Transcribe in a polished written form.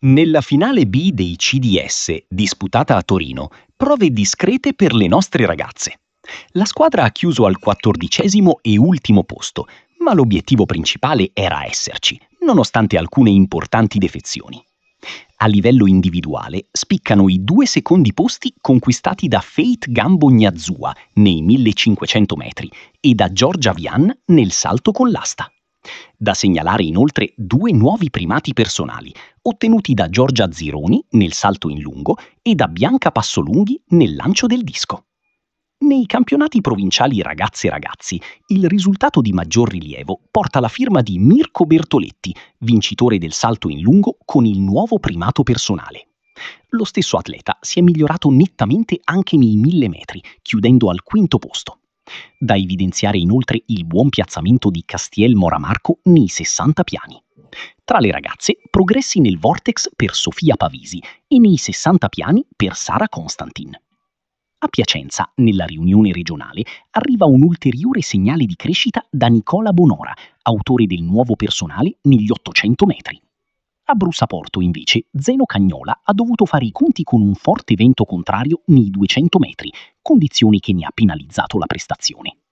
Nella finale B dei CDS, disputata a Torino, prove discrete per le nostre ragazze. La squadra ha chiuso al 14° e ultimo posto, ma l'obiettivo principale era esserci, nonostante alcune importanti defezioni. A livello individuale spiccano i 2 secondi posti conquistati da Faith Gambo-Gnazua nei 1500 metri e da Giorgia Vian nel salto con l'asta. Da segnalare inoltre 2 nuovi primati personali, ottenuti da Giorgia Zironi nel salto in lungo e da Bianca Passolunghi nel lancio del disco. Nei campionati provinciali ragazze-ragazzi, il risultato di maggior rilievo porta la firma di Mirko Bertoletti, vincitore del salto in lungo con il nuovo primato personale. Lo stesso atleta si è migliorato nettamente anche nei 1000 metri, chiudendo al 5° posto. Da evidenziare inoltre il buon piazzamento di Castiel Moramarco nei 60 piani. Tra le ragazze, progressi nel vortex per Sofia Pavisi e nei 60 piani per Sara Constantin. A Piacenza, nella riunione regionale, arriva un ulteriore segnale di crescita da Nicola Bonora, autore del nuovo personale negli 800 metri. A Brussaporto, invece, Zeno Cagnola ha dovuto fare i conti con un forte vento contrario nei 200 metri, condizioni che ne ha penalizzato la prestazione.